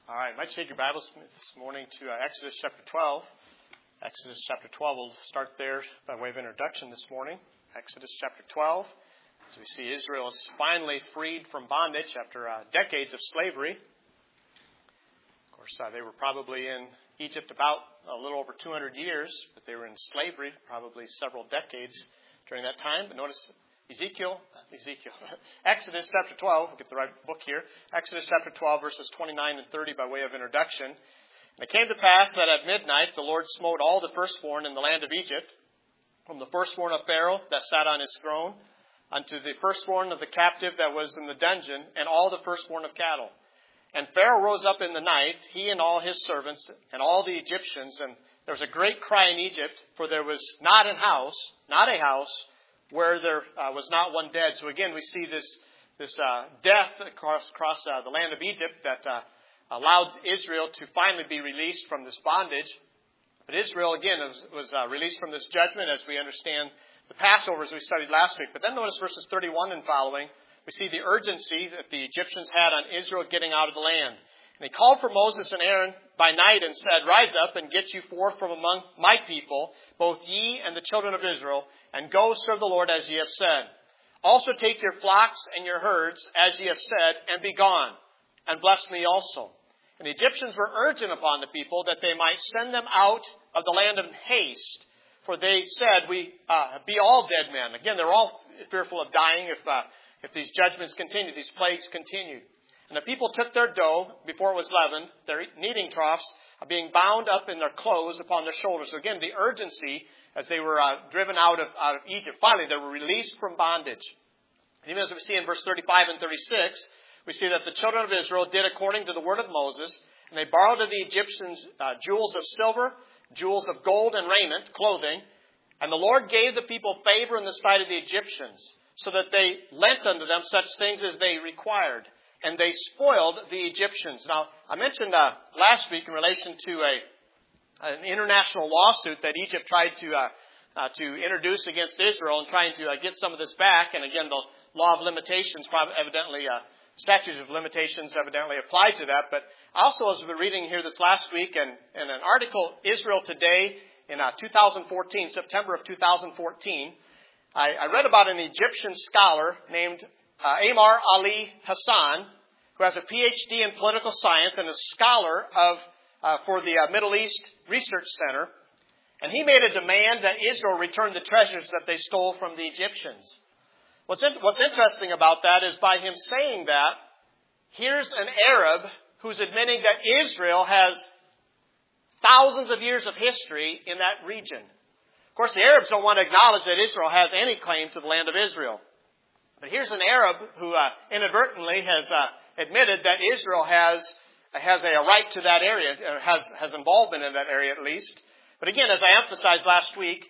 All right, I might take your Bibles this morning to Exodus chapter 12. Exodus chapter 12, we'll start there by way of introduction this morning. Exodus chapter 12, as we see Israel is finally freed from bondage after decades of slavery. Of course, they were probably in Egypt about a little over 200 years, but they were in slavery probably several decades during that time. But notice Exodus chapter 12, we'll get the right book here. Exodus chapter 12, verses 29 and 30 by way of introduction. And it came to pass that at midnight the Lord smote all the firstborn in the land of Egypt, from the firstborn of Pharaoh that sat on his throne, unto the firstborn of the captive that was in the dungeon, and all the firstborn of cattle. And Pharaoh rose up in the night, he and all his servants, and all the Egyptians, and there was a great cry in Egypt, for there was not a house, where there was not one dead. So again, we see this death across the land of Egypt that allowed Israel to finally be released from this bondage. But Israel, again, was released from this judgment as we understand the Passover as we studied last week. But then notice verses 31 and following, we see the urgency that the Egyptians had on Israel getting out of the land. And he called for Moses and Aaron by night and said, Rise up and get you forth from among my people, both ye and the children of Israel, and go serve the Lord as ye have said. Also take your flocks and your herds as ye have said, and be gone, and bless me also. And the Egyptians were urgent upon the people that they might send them out of the land in haste, for they said, We be all dead men. Again, they're all fearful of dying if these judgments continue, these plagues continued. And the people took their dough before it was leavened, their kneading troughs being bound up in their clothes upon their shoulders. So again, the urgency as they were driven out of Egypt. Finally, they were released from bondage. And even as we see in verse 35 and 36, we see that the children of Israel did according to the word of Moses, and they borrowed of the Egyptians jewels of silver, jewels of gold and raiment, clothing. And the Lord gave the people favor in the sight of the Egyptians, so that they lent unto them such things as they required. And they spoiled the Egyptians. Now, I mentioned last week in relation to an international lawsuit that Egypt tried to introduce against Israel and trying to get some of this back. And again, the law of limitations, statutes of limitations evidently applied to that. But also, as we were reading here this last week, and in an article, Israel Today, in 2014, September of 2014, I read about an Egyptian scholar named Amar Ali Hassan, who has a PhD in political science and a scholar for the Middle East Research Center. And he made a demand that Israel return the treasures that they stole from the Egyptians. What's interesting about that is by him saying that, here's an Arab who's admitting that Israel has thousands of years of history in that region. Of course, the Arabs don't want to acknowledge that Israel has any claim to the land of Israel. But here's an Arab who inadvertently has admitted that Israel has a right to that area, has involvement in that area at least. But again, as I emphasized last week,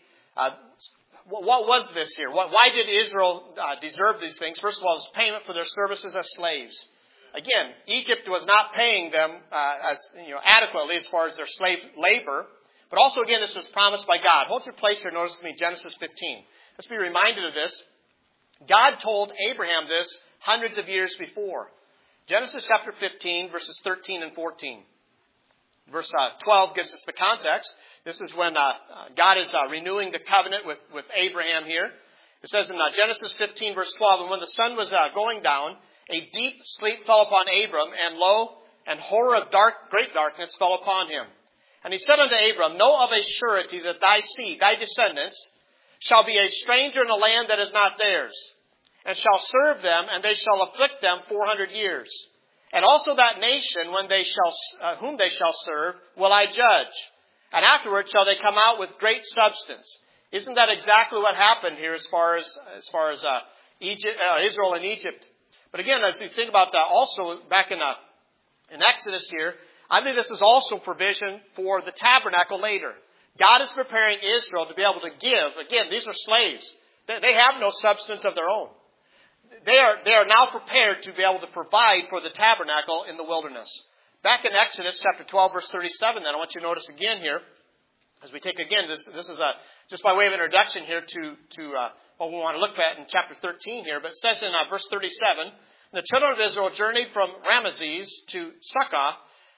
what was this here? Why did Israel deserve these things? First of all, it was payment for their services as slaves. Again, Egypt was not paying them adequately as far as their slave labor. But also, again, this was promised by God. Hold your place here. Notice with me Genesis 15. Let's be reminded of this. God told Abraham this hundreds of years before. Genesis chapter 15, verses 13 and 14. Verse 12 gives us the context. This is when God is renewing the covenant with Abraham here. It says in Genesis 15, verse 12, And when the sun was going down, a deep sleep fell upon Abram, and lo, an horror of great darkness fell upon him. And he said unto Abram, Know of a surety that thy seed, thy descendants, shall be a stranger in a land that is not theirs, and shall serve them, and they shall afflict them 400 years. And also that nation, whom they shall serve, will I judge. And afterward shall they come out with great substance. Isn't that exactly what happened here as far as Israel and Egypt? But again, as we think about that, also back in Exodus here, I believe this is also provision for the tabernacle later. God is preparing Israel to be able to give. Again, these are slaves. They have no substance of their own. They are now prepared to be able to provide for the tabernacle in the wilderness. Back in Exodus chapter 12, verse 37, then I want you to notice again here, as we take again, this is just by way of introduction here to what we want to look at in chapter 13 here. But it says in verse 37, The children of Israel journeyed from Ramesses to Succoth,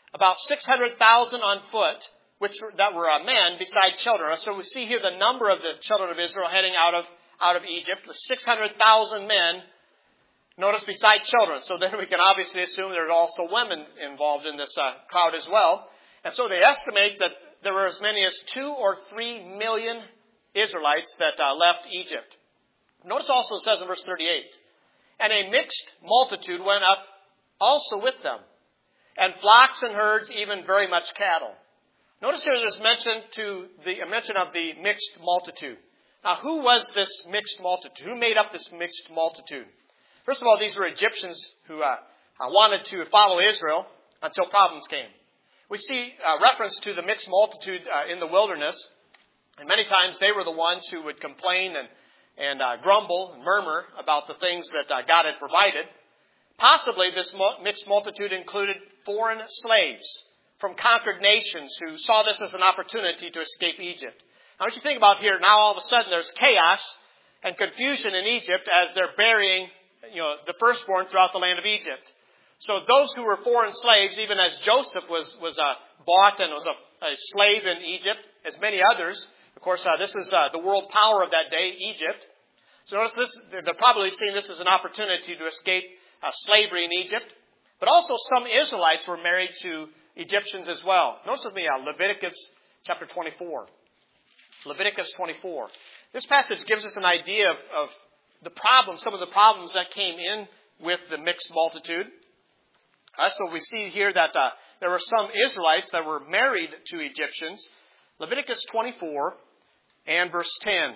about 600,000 on foot, that were men beside children. So we see here the number of the children of Israel heading out of Egypt, the 600,000 men, notice beside children. So then we can obviously assume there are also women involved in this crowd as well. And so they estimate that there were as many as 2 or 3 million Israelites that left Egypt. Notice also it says in verse 38, and a mixed multitude went up also with them, and flocks and herds, even very much cattle. Notice here there's a mention of the mixed multitude. Now, who was this mixed multitude? Who made up this mixed multitude? First of all, these were Egyptians who wanted to follow Israel until problems came. We see reference to the mixed multitude in the wilderness, and many times they were the ones who would complain and grumble and murmur about the things that God had provided. Possibly this mixed multitude included foreign slaves from conquered nations who saw this as an opportunity to escape Egypt. Now, what you think about here, now all of a sudden there's chaos and confusion in Egypt as they're burying, the firstborn throughout the land of Egypt. So those who were foreign slaves, even as Joseph was bought and was a slave in Egypt, as many others. Of course, this is the world power of that day, Egypt. So notice this, they're probably seeing this as an opportunity to escape slavery in Egypt. But also some Israelites were married to Egyptians as well. Notice with me Leviticus chapter 24. Leviticus 24. This passage gives us an idea of the problems, some of the problems that came in with the mixed multitude. So we see here that there were some Israelites that were married to Egyptians. Leviticus 24 and verse 10.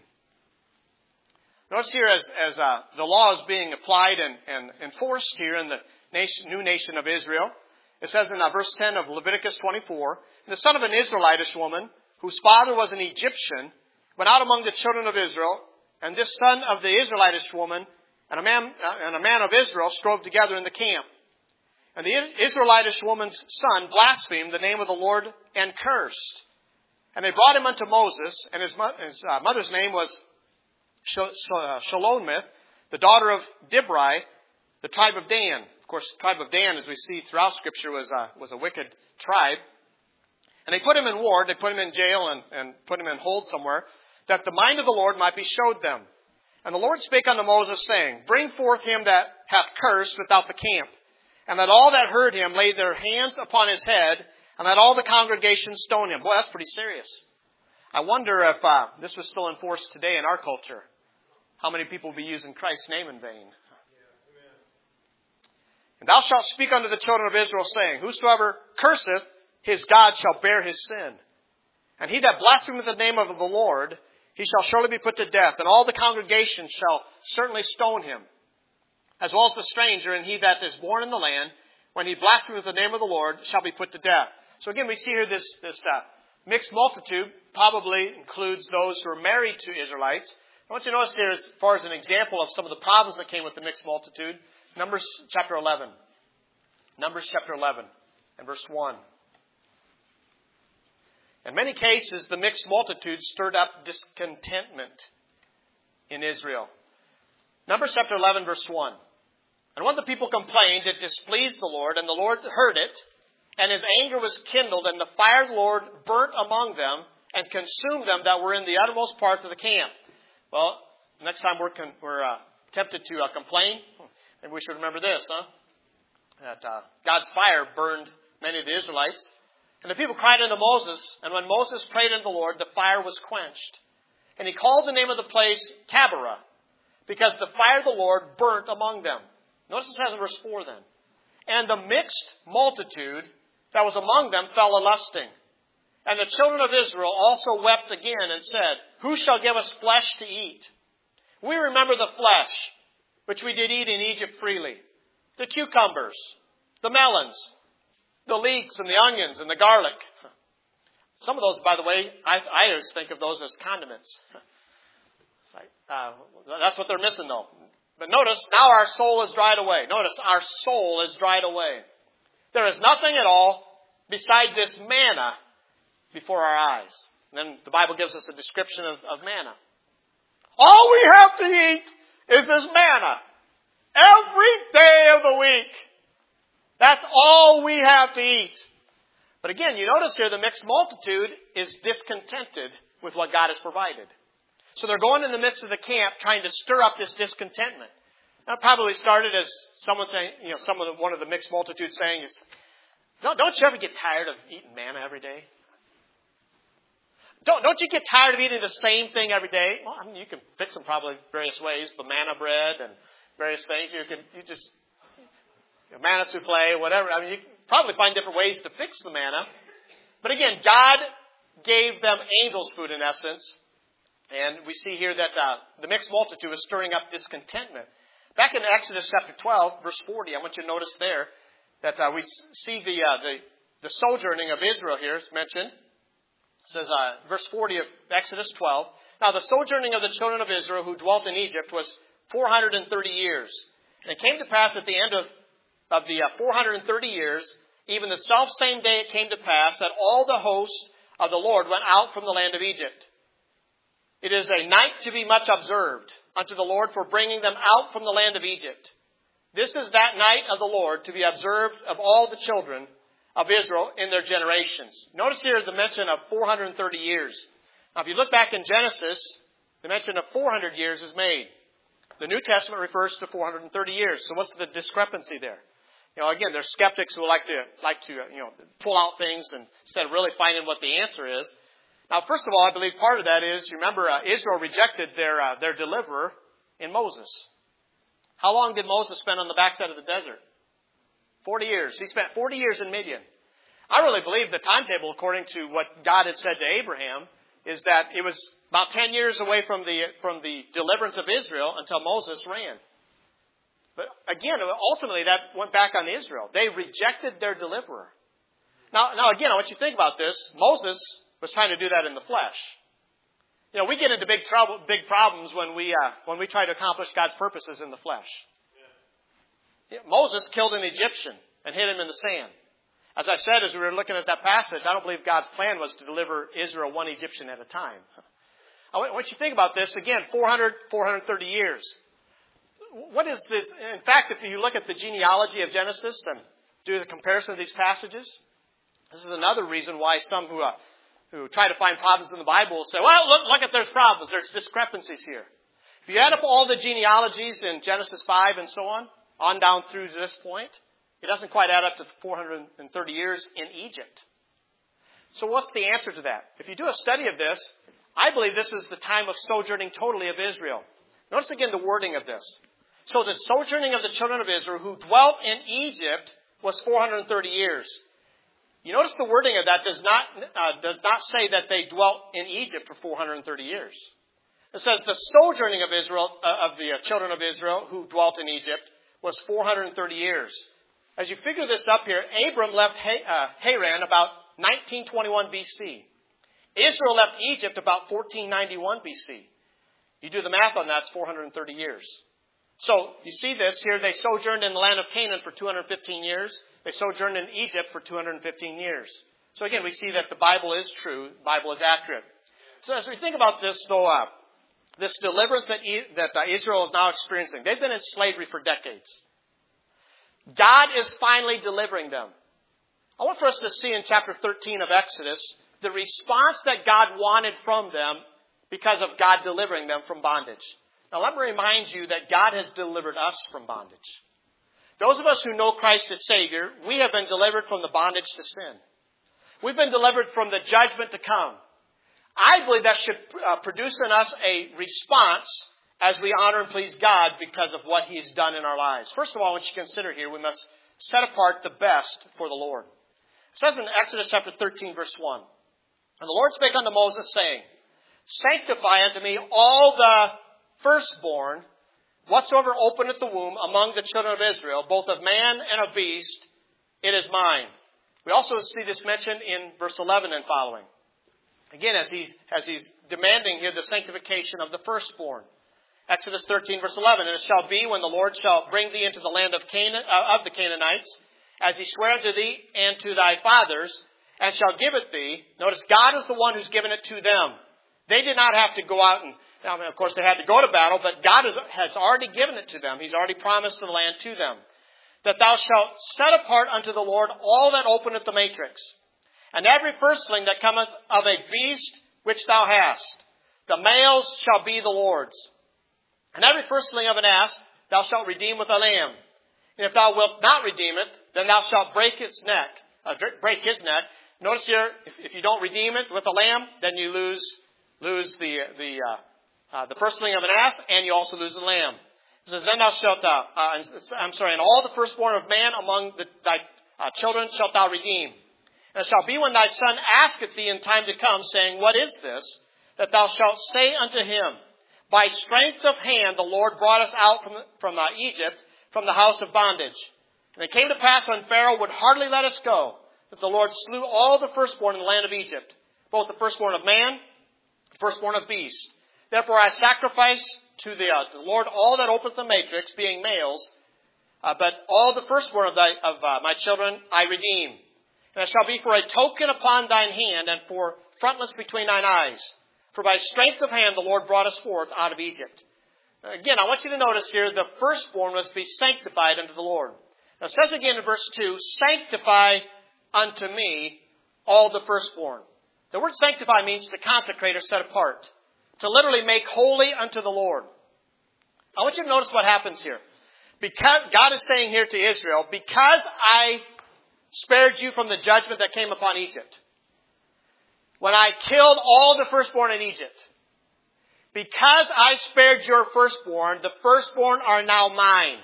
Notice here as the law is being applied and enforced here in the new nation of Israel, it says in verse 10 of Leviticus 24, the son of an Israelitish woman, whose father was an Egyptian, went out among the children of Israel, and this son of the Israelitish woman and a man of Israel strove together in the camp. And the Israelitish woman's son blasphemed the name of the Lord and cursed. And they brought him unto Moses, and his mother's name was Shalomith, the daughter of Dibri, the tribe of Dan. Of course, the tribe of Dan, as we see throughout Scripture, was a wicked tribe. And they put him in ward, they put him in jail and put him in hold somewhere, that the mind of the Lord might be showed them. And the Lord spake unto Moses, saying, bring forth him that hath cursed without the camp, and that all that heard him laid their hands upon his head, and that all the congregation stone him. Boy, that's pretty serious. I wonder if this was still enforced today in our culture. How many people will be using Christ's name in vain? And thou shalt speak unto the children of Israel, saying, whosoever curseth, his God shall bear his sin. And he that blasphemeth the name of the Lord, he shall surely be put to death. And all the congregation shall certainly stone him, as well as the stranger, and he that is born in the land, when he blasphemeth the name of the Lord, shall be put to death. So again, we see here this mixed multitude probably includes those who are married to Israelites. I want you to notice here, as far as an example of some of the problems that came with the mixed multitude, Numbers chapter 11. Numbers chapter 11 and verse 1. In many cases, the mixed multitude stirred up discontentment in Israel. Numbers chapter 11, verse 1. And when the people complained, it displeased the Lord, and the Lord heard it, and his anger was kindled, and the fire of the Lord burnt among them, and consumed them that were in the uttermost parts of the camp. Well, next time we're tempted to complain, maybe we should remember this, that God's fire burned many of the Israelites. And the people cried unto Moses, and when Moses prayed unto the Lord, the fire was quenched. And he called the name of the place Taberah, because the fire of the Lord burnt among them. Notice it says in verse 4 then. And the mixed multitude that was among them fell a-lusting. And the children of Israel also wept again and said, who shall give us flesh to eat? We remember the flesh, which we did eat in Egypt freely. The cucumbers, the melons, the leeks and the onions and the garlic. Some of those, by the way, I always think of those as condiments. That's what they're missing though. But notice, now our soul is dried away. Notice, our soul is dried away. There is nothing at all beside this manna before our eyes. And then the Bible gives us a description of manna. All we have to eat is this manna. Every day of the week. That's all we have to eat. But again, you notice here the mixed multitude is discontented with what God has provided. So they're going in the midst of the camp trying to stir up this discontentment. That probably started as someone saying, one of the mixed multitude saying is, don't you ever get tired of eating manna every day? Don't you get tired of eating the same thing every day? Well, I mean, you can fix them probably various ways, banana bread and various things. Manna souffle, whatever. I mean, you can probably find different ways to fix the manna. But again, God gave them angels' food in essence. And we see here that the mixed multitude is stirring up discontentment. Back in Exodus chapter 12, verse 40, I want you to notice there that we see the sojourning of Israel here is mentioned. It says, verse 40 of Exodus 12, "Now the sojourning of the children of Israel who dwelt in Egypt was 430 years. And it came to pass at the end of the 430 years, even the selfsame day it came to pass, that all the hosts of the Lord went out from the land of Egypt. It is a night to be much observed unto the Lord for bringing them out from the land of Egypt. This is that night of the Lord to be observed of all the children of Israel in their generations." Notice here the mention of 430 years. Now, if you look back in Genesis, the mention of 400 years is made. The New Testament refers to 430 years. So what's the discrepancy there? Again, there's skeptics who like to pull out things instead of really finding what the answer is. Now, first of all, I believe part of that is, remember, Israel rejected their deliverer in Moses. How long did Moses spend on the backside of the desert? 40 years. He spent 40 years in Midian. I really believe the timetable, according to what God had said to Abraham, is that it was about 10 years away from the deliverance of Israel until Moses ran. But again, ultimately that went back on Israel. They rejected their deliverer. Now again, I want you to think about this. Moses was trying to do that in the flesh. We get into big problems when we try to accomplish God's purposes in the flesh. Moses killed an Egyptian and hid him in the sand. As I said, as we were looking at that passage, I don't believe God's plan was to deliver Israel one Egyptian at a time. I want you to think about this. Again, 430 years. What is this? In fact, if you look at the genealogy of Genesis and do the comparison of these passages, this is another reason why some who try to find problems in the Bible will say, well, look at there's problems. There's discrepancies here. If you add up all the genealogies in Genesis 5 and so on down through this point, it doesn't quite add up to 430 years in Egypt. So what's the answer to that? If you do a study of this, I believe this is the time of sojourning totally of Israel. Notice again the wording of this. So the sojourning of the children of Israel who dwelt in Egypt was 430 years. You notice the wording of that does not say that they dwelt in Egypt for 430 years. It says the sojourning of Israel, of the children of Israel who dwelt in Egypt was 430 years. As you figure this up here, Abram left Haran about 1921 BC. Israel left Egypt about 1491 BC. You do the math on that, it's 430 years. So you see this here, they sojourned in the land of Canaan for 215 years. They sojourned in Egypt for 215 years. So again, we see that the Bible is true, the Bible is accurate. So as we think about this, though, this deliverance that Israel is now experiencing, they've been in slavery for decades. God is finally delivering them. I want for us to see in chapter 13 of Exodus the response that God wanted from them because of God delivering them from bondage. Now let me remind you that God has delivered us from bondage. Those of us who know Christ as Savior, we have been delivered from the bondage to sin. We've been delivered from the judgment to come. I believe that should produce in us a response as we honor and please God because of what He's done in our lives. First of all, I want you to consider here, we must set apart the best for the Lord. It says in Exodus chapter 13, verse 1, "And the Lord spake unto Moses, saying, Sanctify unto me all the firstborn, whatsoever openeth the womb among the children of Israel, both of man and of beast, it is mine." We also see this mentioned in verse 11 and following. Again, as he's demanding here the sanctification of the firstborn. Exodus 13, verse 11, "And it shall be when the Lord shall bring thee into the land of Canaan, of the Canaanites, as he sware unto thee and to thy fathers, and shall give it thee." Notice, God is the one who's given it to them. They did not have to go out and, of course, they had to go to battle, but God has already given it to them. He's already promised the land to them. that thou shalt set apart unto the Lord all that openeth the matrix, and every firstling that cometh of a beast which thou hast. The males shall be the Lord's. And every firstling of an ass thou shalt redeem with a lamb. And if thou wilt not redeem it, then thou shalt break his neck. Notice here, if you don't redeem it with a lamb, then you lose the firstling of an ass, and you also lose the lamb. It says, then thou shalt, and all the firstborn of man among thy children shalt thou redeem. And it shall be when thy son asketh thee in time to come, saying, what is this? That thou shalt say unto him, by strength of hand the Lord brought us out from Egypt, from the house of bondage. And it came to pass when Pharaoh would hardly let us go, that the Lord slew all the firstborn in the land of Egypt, both the firstborn of man, the firstborn of beast. Therefore I sacrifice to the Lord all that openeth the matrix, being males, but all the firstborn of my children I redeem. And it shall be for a token upon thine hand, and for frontlets between thine eyes. For by strength of hand the Lord brought us forth out of Egypt. Again, I want you to notice here, the firstborn must be sanctified unto the Lord. Now it says again in verse 2, sanctify unto me all the firstborn. The word sanctify means to consecrate or set apart. To literally make holy unto the Lord. I want you to notice what happens here. Because God is saying here to Israel, because I spared you from the judgment that came upon Egypt, when I killed all the firstborn in Egypt, because I spared your firstborn, the firstborn are now mine.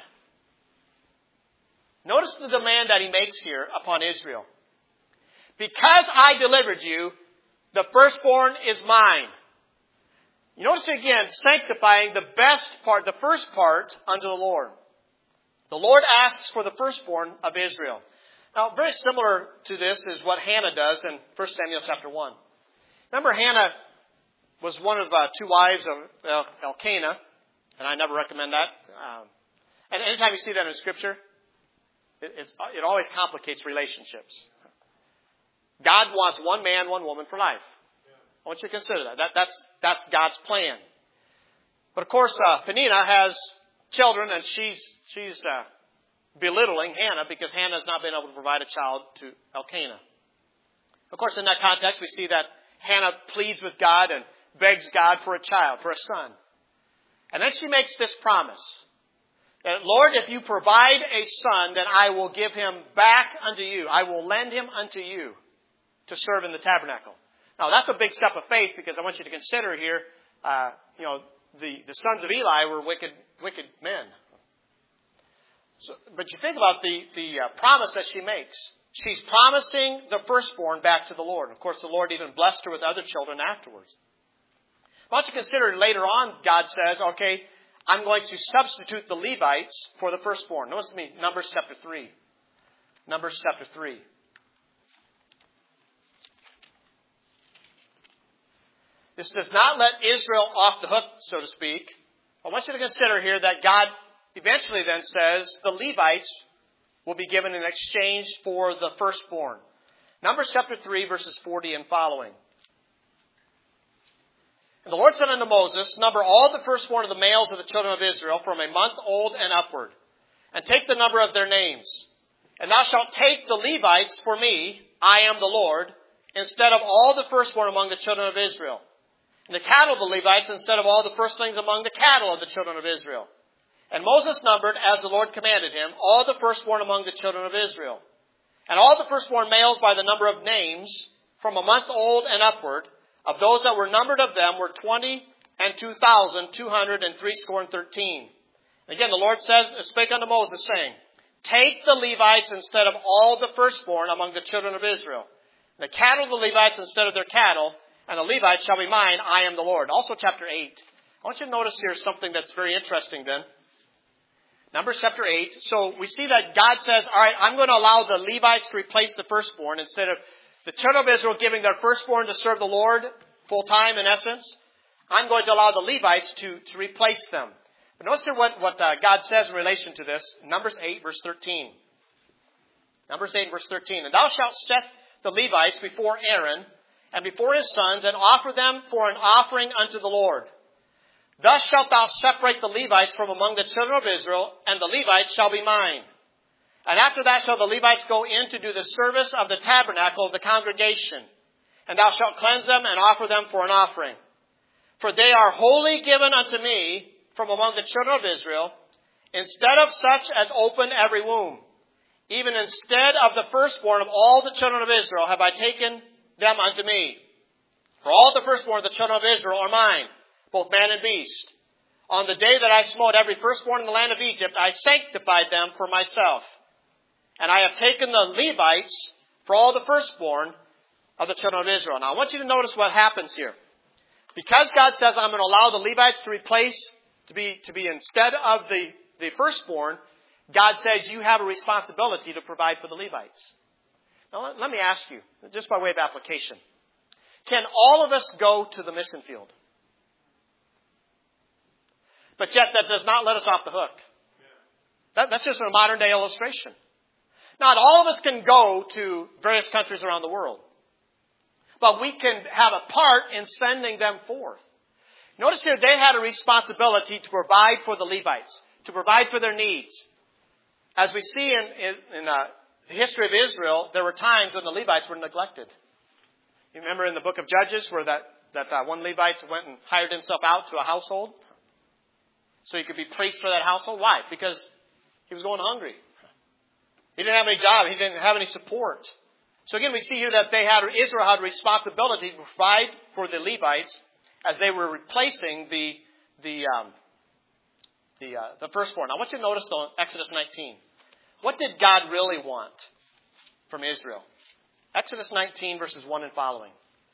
Notice the demand that he makes here upon Israel. Because I delivered you, the firstborn is mine. You notice again, sanctifying the best part, the first part, unto the Lord. The Lord asks for the firstborn of Israel. Now, very similar to this is what Hannah does in 1 Samuel chapter 1. Remember, Hannah was one of two wives of Elkanah, and I never recommend that. And anytime you see that in Scripture, it always complicates relationships. God wants one man, one woman for life. I want you to consider that. That's God's plan. But of course, Peninnah has children, and she's belittling Hannah because Hannah has not been able to provide a child to Elkanah. Of course, in that context, we see that Hannah pleads with God and begs God for a child, for a son. And then she makes this promise. That, Lord, if you provide a son, then I will give him back unto you. I will lend him unto you to serve in the tabernacle. Now, that's a big step of faith because I want you to consider here, the sons of Eli were wicked men. So, but you think about the promise that she makes. She's promising the firstborn back to the Lord. Of course, the Lord even blessed her with other children afterwards. I want you to consider later on, God says, okay, I'm going to substitute the Levites for the firstborn. Notice me, Numbers chapter 3. Numbers chapter 3. This does not let Israel off the hook, so to speak. I want you to consider here that God eventually then says the Levites will be given in exchange for the firstborn. Numbers chapter 3, verses 40 and following. And the Lord said unto Moses, number all the firstborn of the males of the children of Israel from a month old and upward, and take the number of their names. And thou shalt take the Levites for me, I am the Lord, instead of all the firstborn among the children of Israel. And the cattle of the Levites instead of all the firstlings among the cattle of the children of Israel. And Moses numbered, as the Lord commanded him, all the firstborn among the children of Israel. And all the firstborn males by the number of names, from a month old and upward, of those that were numbered of them were 22,213. And again, the Lord spake unto Moses, saying, take the Levites instead of all the firstborn among the children of Israel. The cattle of the Levites instead of their cattle, and the Levites shall be mine, I am the Lord. Also chapter 8. I want you to notice here something that's very interesting then. Numbers chapter 8. So we see that God says, all right, I'm going to allow the Levites to replace the firstborn instead of the children of Israel giving their firstborn to serve the Lord full time in essence. I'm going to allow the Levites to replace them. But notice here what God says in relation to this. Numbers 8 verse 13. Numbers 8 verse 13. And thou shalt set the Levites before Aaron and before his sons and offer them for an offering unto the Lord. Thus shalt thou separate the Levites from among the children of Israel, and the Levites shall be mine. And after that shall the Levites go in to do the service of the tabernacle of the congregation. And thou shalt cleanse them and offer them for an offering. For they are wholly given unto me from among the children of Israel, instead of such as open every womb. Even instead of the firstborn of all the children of Israel have I taken them unto me. For all the firstborn of the children of Israel are mine, both man and beast. On the day that I smote every firstborn in the land of Egypt, I sanctified them for myself. And I have taken the Levites for all the firstborn of the children of Israel. Now I want you to notice what happens here. Because God says I'm going to allow the Levites to be instead of the firstborn, God says you have a responsibility to provide for the Levites. Now let me ask you, just by way of application, can all of us go to the mission field? But yet that does not let us off the hook. That's just a modern day illustration. Not all of us can go to various countries around the world. But we can have a part in sending them forth. Notice here they had a responsibility to provide for the Levites, to provide for their needs. As we see in the history of Israel, there were times when the Levites were neglected. You remember in the book of Judges where that one Levite went and hired himself out to a household so he could be priest for that household? Why? Because he was going hungry. He didn't have any job. He didn't have any support. So again, we see here that Israel had a responsibility to provide for the Levites as they were replacing the firstborn. I want you to notice though, Exodus 19. What did God really want from Israel? Exodus 19 verses 1 and following.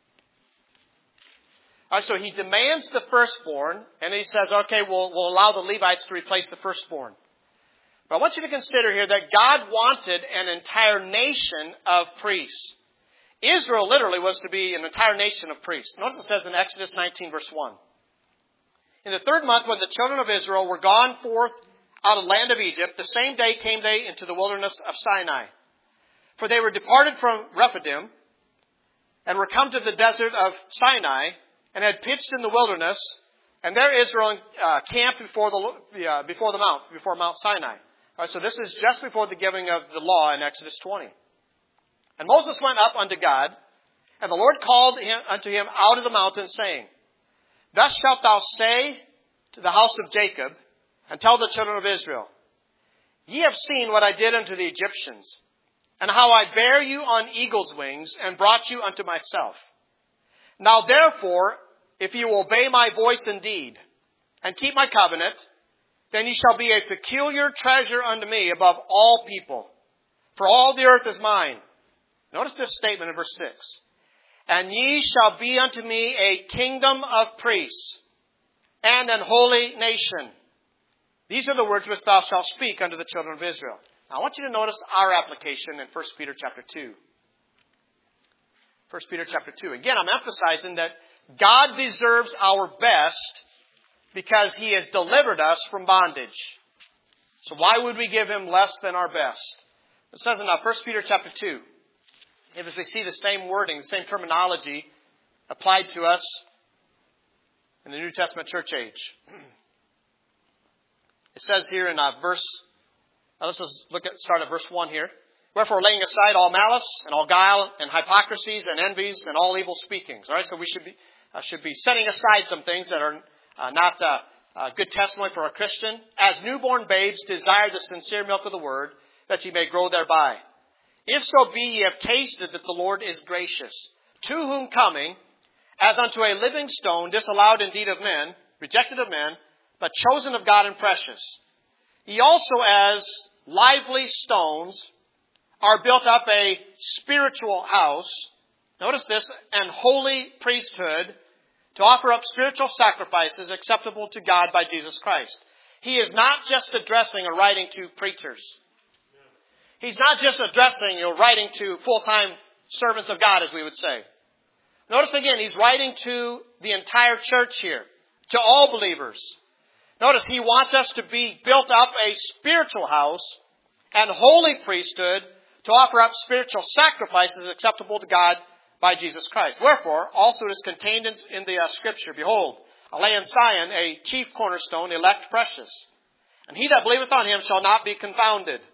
So he demands the firstborn, and he says, okay, we'll allow the Levites to replace the firstborn. But I want you to consider here that God wanted an entire nation of priests. Israel literally was to be an entire nation of priests. Notice it says in Exodus 19 verse 1. In the third month, when the children of Israel were gone forth out of the land of Egypt, the same day came they into the wilderness of Sinai. For they were departed from Rephidim, and were come to the desert of Sinai, and had pitched in the wilderness, and there Israel camped before Mount Sinai. All right, so this is just before the giving of the law in Exodus 20. And Moses went up unto God, and the Lord called unto him out of the mountain, saying, Thus shalt thou say to the house of Jacob, and tell the children of Israel, Ye have seen what I did unto the Egyptians, and how I bare you on eagle's wings, and brought you unto myself. Now therefore, if you will obey my voice indeed, and keep my covenant, then ye shall be a peculiar treasure unto me above all people. For all the earth is mine. Notice this statement in verse 6. And ye shall be unto me a kingdom of priests, and an holy nation. These are the words which thou shalt speak unto the children of Israel. Now I want you to notice our application in 1 Peter chapter 2. 1 Peter chapter 2. Again, I'm emphasizing that God deserves our best because He has delivered us from bondage. So why would we give Him less than our best? It says in 1 Peter chapter 2, if we see the same wording, the same terminology applied to us in the New Testament church age. It says here in let's start at verse 1 here. Wherefore, laying aside all malice and all guile and hypocrisies and envies and all evil speakings. All right, so we should be setting aside some things that are not a good testimony for a Christian. As newborn babes, desire the sincere milk of the word, that ye may grow thereby. If so be ye have tasted that the Lord is gracious, to whom coming, as unto a living stone, disallowed indeed of men, rejected of men, but chosen of God and precious. Ye also as lively stones are built up a spiritual house, notice this, and holy priesthood, to offer up spiritual sacrifices acceptable to God by Jesus Christ. He is not just addressing or writing to preachers. He's not just addressing or writing to full-time servants of God, as we would say. Notice again, he's writing to the entire church here, to all believers. Notice he wants us to be built up a spiritual house and holy priesthood to offer up spiritual sacrifices acceptable to God by Jesus Christ. Wherefore, also it is contained in the Scripture, Behold, I lay in Zion a chief cornerstone, elect precious. And he that believeth on him shall not be confounded.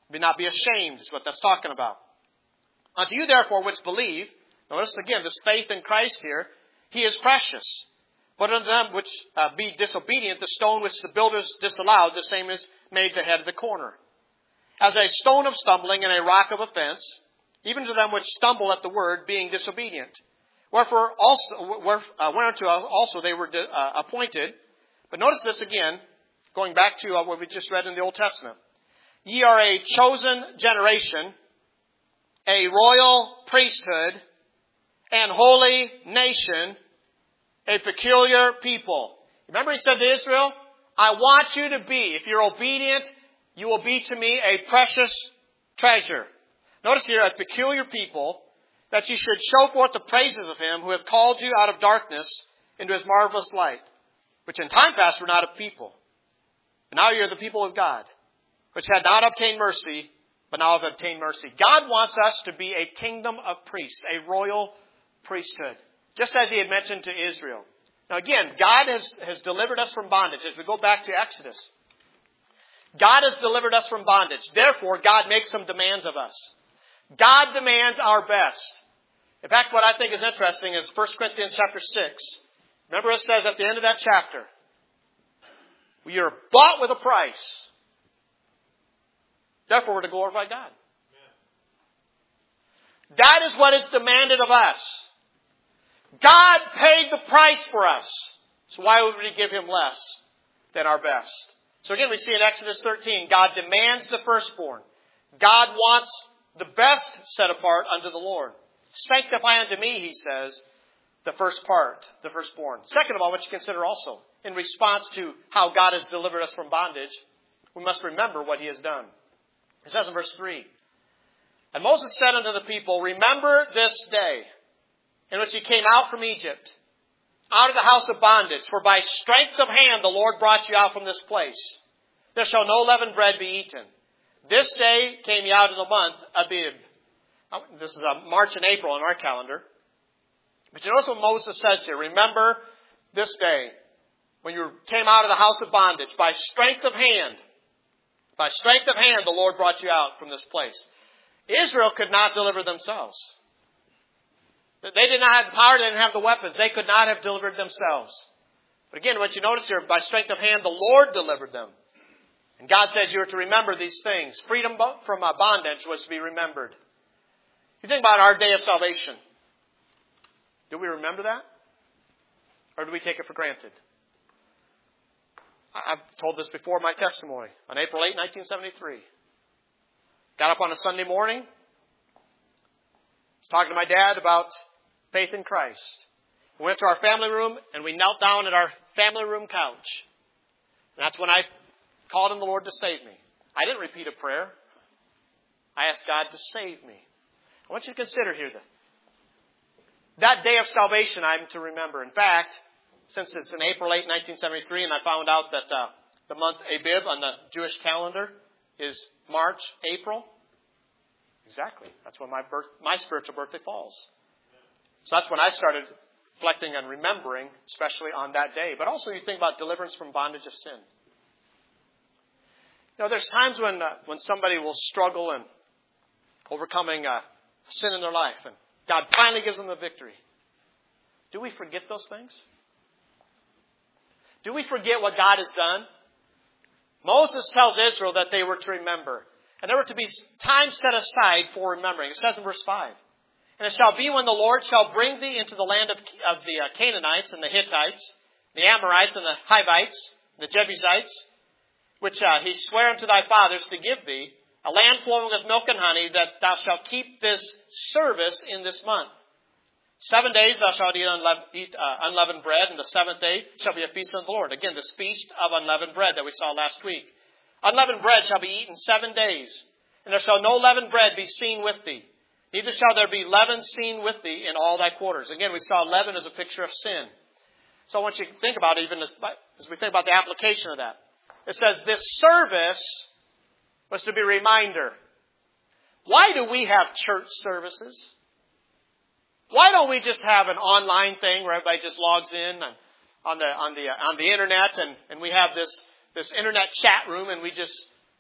Be not be ashamed is what that's talking about. Unto you therefore which believe, notice again this faith in Christ here, he is precious. But unto them which be disobedient, the stone which the builders disallowed, the same is made the head of the corner. As a stone of stumbling and a rock of offense, even to them which stumble at the word, being disobedient. Whereunto also they were appointed. But notice this again, going back to what we just read in the Old Testament. Ye are a chosen generation, a royal priesthood, and holy nation, a peculiar people. Remember he said to Israel, I want you to be, if you're obedient, you will be to me a precious treasure. Notice here, a peculiar people, that you should show forth the praises of him who hath called you out of darkness into his marvelous light, which in time past were not a people. But now you are the people of God, which had not obtained mercy, but now have obtained mercy. God wants us to be a kingdom of priests, a royal priesthood, just as he had mentioned to Israel. Now again, God has delivered us from bondage. As we go back to Exodus, God has delivered us from bondage. Therefore, God makes some demands of us. God demands our best. In fact, what I think is interesting is 1 Corinthians chapter 6. Remember it says at the end of that chapter, we are bought with a price. Therefore, we're to glorify God. That is what is demanded of us. God paid the price for us. So why would we give him less than our best? So again, we see in Exodus 13, God demands the firstborn. God wants the best set apart unto the Lord. Sanctify unto me, he says, the first part, the firstborn. Second of all, what you consider also, in response to how God has delivered us from bondage, we must remember what he has done. It says in verse 3, And Moses said unto the people, Remember this day in which ye came out from Egypt, out of the house of bondage, for by strength of hand the Lord brought you out from this place. There shall no leavened bread be eaten. This day came ye out of the month Abib. This is March and April in our calendar. But you notice what Moses says here. Remember this day when you came out of the house of bondage. By strength of hand the Lord brought you out from this place. Israel could not deliver themselves. They did not have the power. They didn't have the weapons. They could not have delivered themselves. But again, what you notice here, by strength of hand, the Lord delivered them. And God says you are to remember these things. Freedom from bondage was to be remembered. You think about our day of salvation. Do we remember that? Or do we take it for granted? I've told this before in my testimony. On April 8, 1973. Got up on a Sunday morning. Was talking to my dad about faith in Christ. We went to our family room and we knelt down at our family room couch. And that's when I called on the Lord to save me. I didn't repeat a prayer. I asked God to save me. I want you to consider here that day of salvation I'm to remember. In fact, since it's in April 8, 1973, and I found out that the month Abib on the Jewish calendar is March, April. Exactly. That's when my spiritual birthday falls. So that's when I started reflecting and remembering, especially on that day. But also you think about deliverance from bondage of sin. You know, there's times when somebody will struggle in overcoming sin in their life, and God finally gives them the victory. Do we forget those things? Do we forget what God has done? Moses tells Israel that they were to remember. And there were to be time set aside for remembering. It says in verse 5, And it shall be when the Lord shall bring thee into the land of the Canaanites and the Hittites, the Amorites and the Hivites, and the Jebusites, which he sware unto thy fathers to give thee, a land flowing with milk and honey, that thou shalt keep this service in this month. 7 days thou shalt eat unleavened bread, and the seventh day shall be a feast unto the Lord. Again, this feast of unleavened bread that we saw last week. Unleavened bread shall be eaten 7 days, and there shall no leavened bread be seen with thee. Neither shall there be leaven seen with thee in all thy quarters. Again, we saw leaven as a picture of sin. So I want you to think about it, even as we think about the application of that. It says this service was to be a reminder. Why do we have church services? Why don't we just have an online thing where everybody just logs in on the internet and we have this internet chat room and we just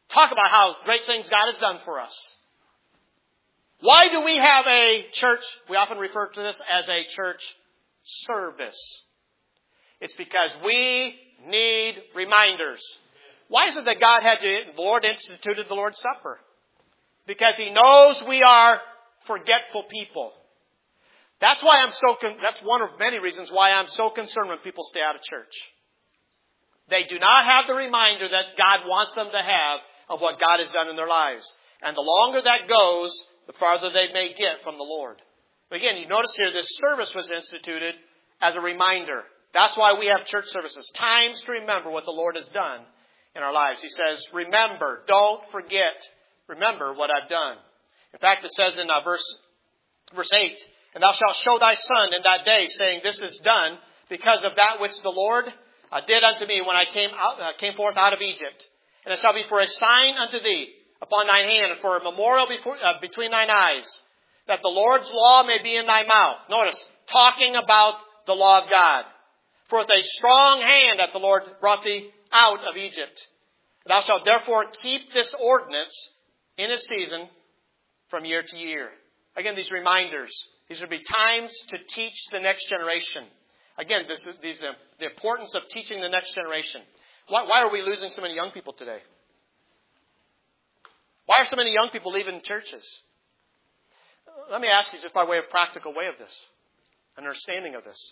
talk about how great things God has done for us. Why do we have a church? We often refer to this as a church service. It's because we need reminders. Why is it that the Lord instituted the Lord's Supper? Because He knows we are forgetful people. That's one of many reasons why I'm so concerned when people stay out of church. They do not have the reminder that God wants them to have of what God has done in their lives. And the longer that goes, the farther they may get from the Lord. But again, you notice here this service was instituted as a reminder. That's why we have church services. Times to remember what the Lord has done in our lives. He says, remember, don't forget, remember what I've done. In fact, it says in verse 8, and thou shalt show thy son in that day, saying, this is done because of that which the Lord did unto me when I came forth out of Egypt. And it shall be for a sign unto thee upon thine hand, and for a memorial between thine eyes, that the Lord's law may be in thy mouth. Notice, talking about the law of God. For with a strong hand hath the Lord brought thee out of Egypt. Thou shalt therefore keep this ordinance in its season from year to year. Again, these reminders. These would be times to teach the next generation. Again, the importance of teaching the next generation. Why are we losing so many young people today? Why are so many young people leaving churches? Let me ask you just by way of practical way of this, understanding of this.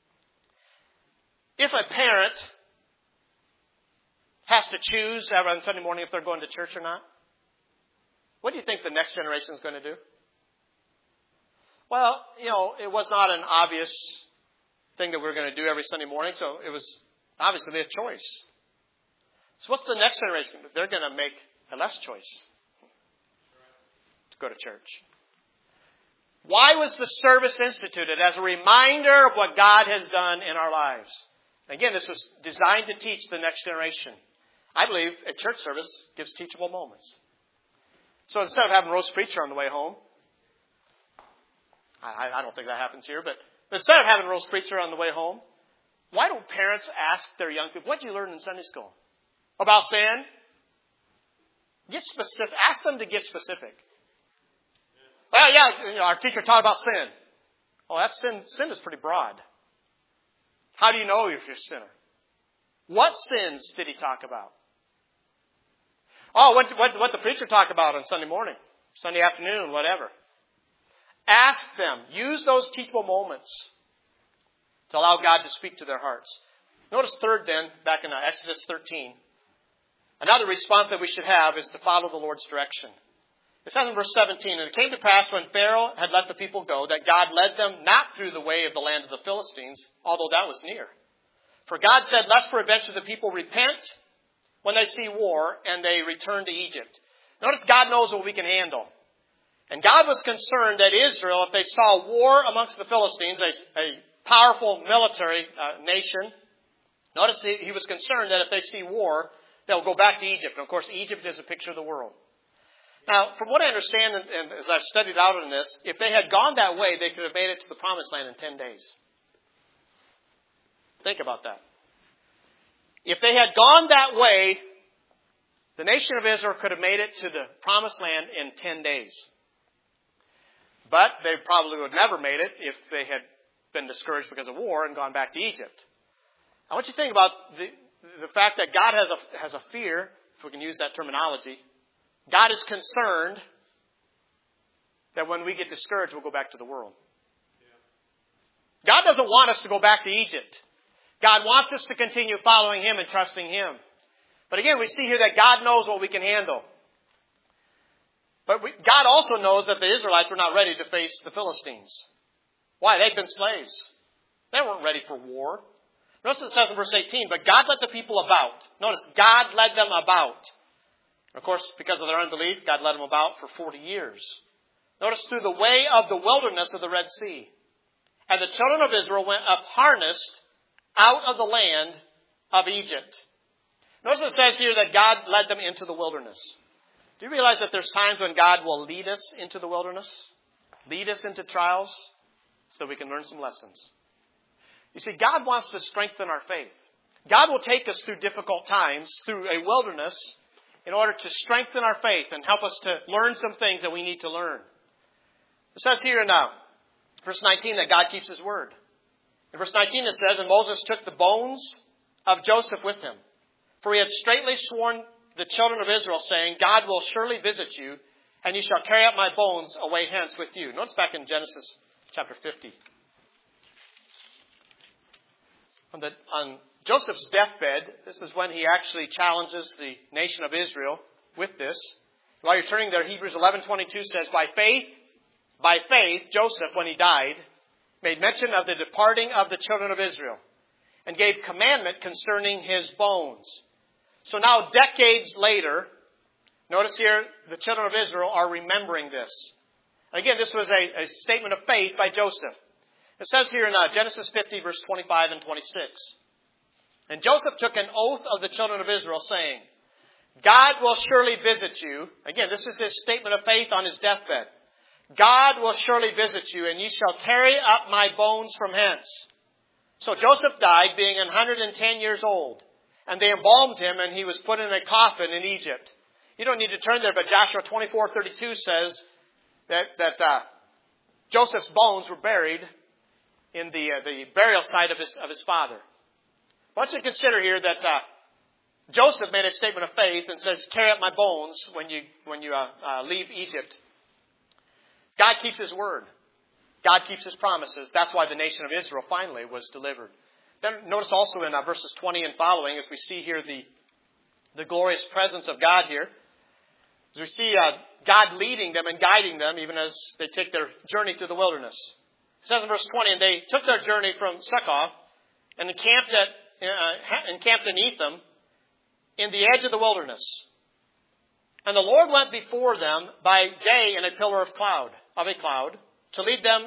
If a parent has to choose on Sunday morning if they're going to church or not, what do you think the next generation is going to do? Well, it was not an obvious thing that we were going to do every Sunday morning, so it was obviously a choice. So what's the next generation? They're going to make a less choice to go to church. Why was the service instituted? As a reminder of what God has done in our lives. Again, this was designed to teach the next generation. I believe a church service gives teachable moments. So instead of having a roast preacher on the way home, I don't think that happens here, but instead of having a roast preacher on the way home, why don't parents ask their young people, what did you learn in Sunday school? About sin? Get specific. Ask them to get specific. Well, yeah, our teacher taught about sin. Oh, that's sin. Sin is pretty broad. How do you know if you're a sinner? What sins did he talk about? Oh, what the preacher talked about on Sunday morning, Sunday afternoon, whatever. Ask them. Use those teachable moments to allow God to speak to their hearts. Notice third then, back in Exodus 13. Another response that we should have is to follow the Lord's direction. It says in verse 17, and it came to pass when Pharaoh had let the people go, that God led them not through the way of the land of the Philistines, although that was near. For God said, lest peradventure the people repent when they see war, and they return to Egypt. Notice God knows what we can handle. And God was concerned that Israel, if they saw war amongst the Philistines, a powerful military nation, notice he was concerned that if they see war, they'll go back to Egypt. And of course, Egypt is a picture of the world. Now, from what I understand, and as I've studied out on this, if they had gone that way, they could have made it to the Promised Land in 10 days. Think about that. If they had gone that way, the nation of Israel could have made it to the Promised Land in 10 days. But they probably would have never made it if they had been discouraged because of war and gone back to Egypt. I want you to think about the fact that God has a fear, if we can use that terminology. God is concerned that when we get discouraged, we'll go back to the world. God doesn't want us to go back to Egypt. God wants us to continue following Him and trusting Him. But again, we see here that God knows what we can handle. But God also knows that the Israelites were not ready to face the Philistines. Why? They'd been slaves. They weren't ready for war. Notice it says in verse 18, but God led the people about. Notice, God led them about. Of course, because of their unbelief, God led them about for 40 years. Notice, through the way of the wilderness of the Red Sea. And the children of Israel went up harnessed out of the land of Egypt. Notice it says here that God led them into the wilderness. Do you realize that there's times when God will lead us into the wilderness? Lead us into trials so we can learn some lessons. You see, God wants to strengthen our faith. God will take us through difficult times, through a wilderness, in order to strengthen our faith and help us to learn some things that we need to learn. It says here in verse 19 that God keeps His word. In verse 19 it says, "And Moses took the bones of Joseph with him, for he had straitly sworn the children of Israel, saying, God will surely visit you, and you shall carry up my bones away hence with you." Notice back in Genesis chapter 50. On Joseph's deathbed, this is when he actually challenges the nation of Israel with this. While you're turning there, Hebrews 11:22 says, by faith, Joseph, when he died, made mention of the departing of the children of Israel, and gave commandment concerning his bones. So now, decades later, notice here, the children of Israel are remembering this. Again, this was a statement of faith by Joseph. It says here in Genesis 50, verse 25 and 26. "And Joseph took an oath of the children of Israel, saying, God will surely visit you." Again, this is his statement of faith on his deathbed. "God will surely visit you, and ye shall carry up my bones from hence." So Joseph died, being 110 years old. And they embalmed him, and he was put in a coffin in Egypt. You don't need to turn there, but Joshua 24:32 says that Joseph's bones were buried in the burial site of his father. I want you to consider here that Joseph made a statement of faith and says, "Carry up my bones when you leave Egypt." God keeps His word. God keeps His promises. That's why the nation of Israel finally was delivered. Then notice also in verses 20 and following, as we see here the glorious presence of God here, as we see God leading them and guiding them even as they take their journey through the wilderness. It says in verse 20, "And they took their journey from Succoth and encamped in Etham in the edge of the wilderness. And the Lord went before them by day in a pillar of a cloud, to lead them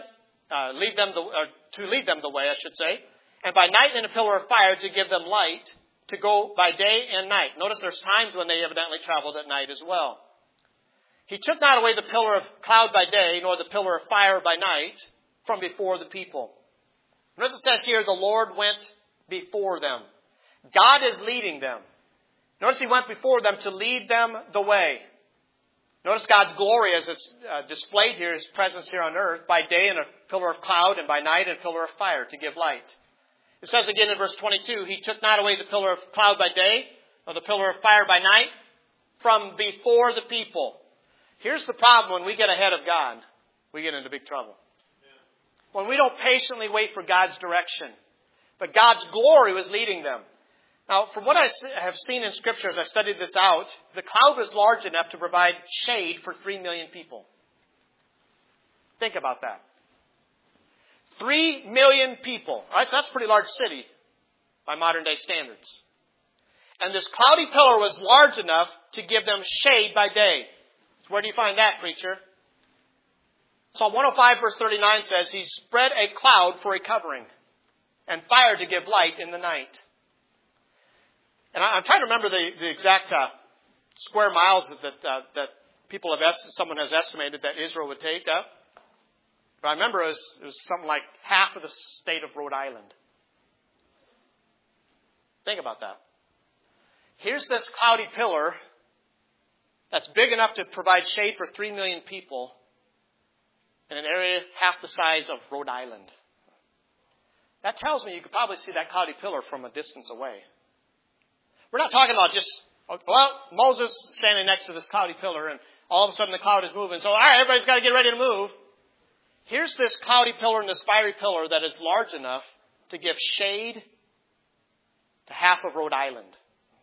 the way, I should say, and by night in a pillar of fire to give them light, to go by day and night." Notice there's times when they evidently traveled at night as well. "He took not away the pillar of cloud by day, nor the pillar of fire by night from before the people." Notice it says here, the Lord went before them. God is leading them. Notice He went before them to lead them the way. Notice God's glory as it's displayed here, His presence here on earth, by day in a pillar of cloud, and by night in a pillar of fire to give light. It says again in verse 22, "He took not away the pillar of cloud by day, or the pillar of fire by night, from before the people." Here's the problem: when we get ahead of God, we get into big trouble. When we don't patiently wait for God's direction. But God's glory was leading them. Now, from what I have seen in Scripture as I studied this out, the cloud was large enough to provide shade for 3 million people. Think about that. 3 million people. All right, so that's a pretty large city by modern day standards. And this cloudy pillar was large enough to give them shade by day. So where do you find that, preacher? Psalm 105 verse 39 says, "He spread a cloud for a covering, and fire to give light in the night." And I'm trying to remember the exact square miles that someone has estimated that Israel would take up. But I remember it was something like half of the state of Rhode Island. Think about that. Here's this cloudy pillar that's big enough to provide shade for 3 million people in an area half the size of Rhode Island. That tells me you could probably see that cloudy pillar from a distance away. We're not talking about just, Moses standing next to this cloudy pillar and all of a sudden the cloud is moving. So, all right, everybody's got to get ready to move. Here's this cloudy pillar and this fiery pillar that is large enough to give shade to half of Rhode Island.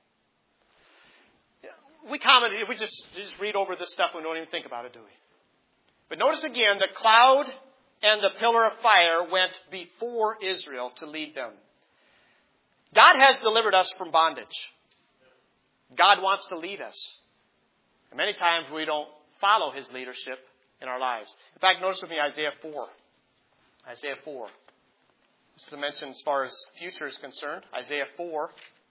We just read over this stuff, we don't even think about it, do we? But notice again, the cloud and the pillar of fire went before Israel to lead them. God has delivered us from bondage. God wants to lead us. And many times we don't follow His leadership in our lives. In fact, notice with me Isaiah 4. Isaiah 4. This is a mention as far as future is concerned. Isaiah 4.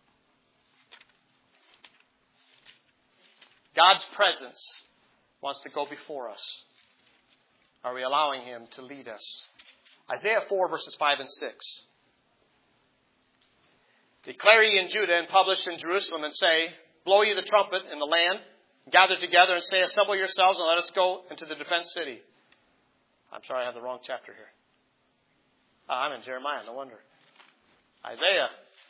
God's presence wants to go before us. Are we allowing Him to lead us? Isaiah 4 verses 5 and 6. "Declare ye in Judah and publish in Jerusalem and say, blow you the trumpet in the land, gather together and say, assemble yourselves and let us go into the defense city. I'm sorry, I have the wrong chapter here. I'm in Jeremiah, no wonder. Isaiah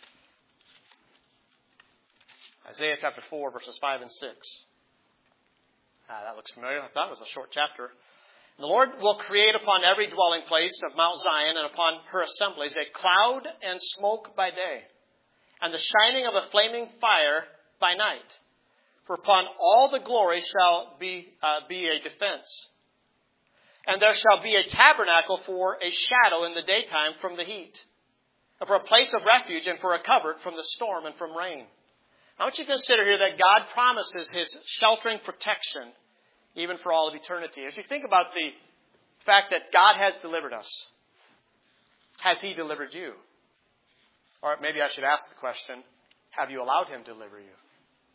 chapter 4, verses 5 and 6. That looks familiar. I thought it was a short chapter. The Lord will create upon every dwelling place of Mount Zion and upon her assemblies a cloud and smoke by day, and the shining of a flaming fire by night. For upon all the glory shall be a defense. And there shall be a tabernacle for a shadow in the daytime from the heat, and for a place of refuge and for a covert from the storm and from rain. I want you to consider here that God promises His sheltering protection even for all of eternity. As you think about the fact that God has delivered us, has He delivered you? Or maybe I should ask the question, have you allowed Him to deliver you?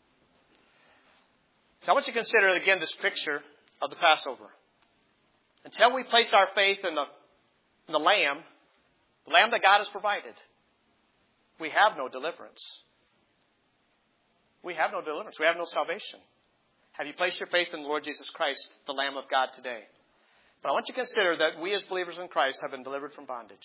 So I want you to consider again this picture of the Passover. Until we place our faith in the Lamb that God has provided, we have no deliverance. We have no deliverance. We have no salvation. Have you placed your faith in the Lord Jesus Christ, the Lamb of God, today? But I want you to consider that we as believers in Christ have been delivered from bondage.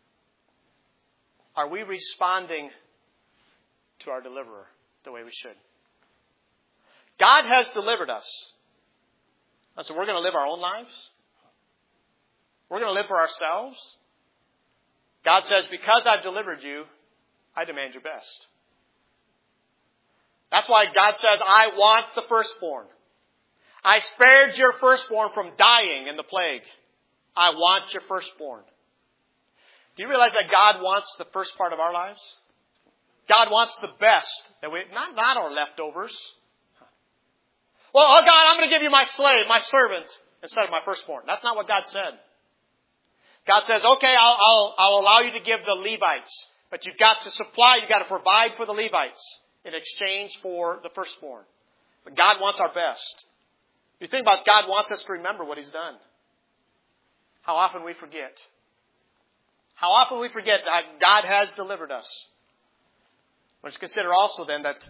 Are we responding to our deliverer the way we should? God has delivered us. And so we're going to live our own lives. We're going to live for ourselves. God says, because I've delivered you, I demand your best. That's why God says, I want the firstborn. I spared your firstborn from dying in the plague. I want your firstborn. Do you realize that God wants the first part of our lives? God wants the best. That we, not our leftovers. Well, oh God, I'm going to give you my slave, my servant, instead of my firstborn. That's not what God said. God says, okay, I'll allow you to give the Levites, but you've got to supply, you've got to provide for the Levites in exchange for the firstborn. But God wants our best. You think about God wants us to remember what He's done. How often we forget. How often we forget that God has delivered us. Let's consider also then that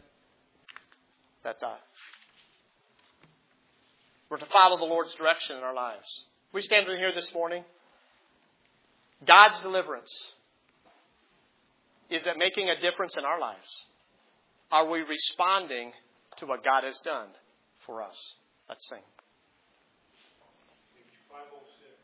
we're to follow the Lord's direction in our lives. We stand here this morning. God's deliverance, is it making a difference in our lives? Are we responding to what God has done for us? Let's sing.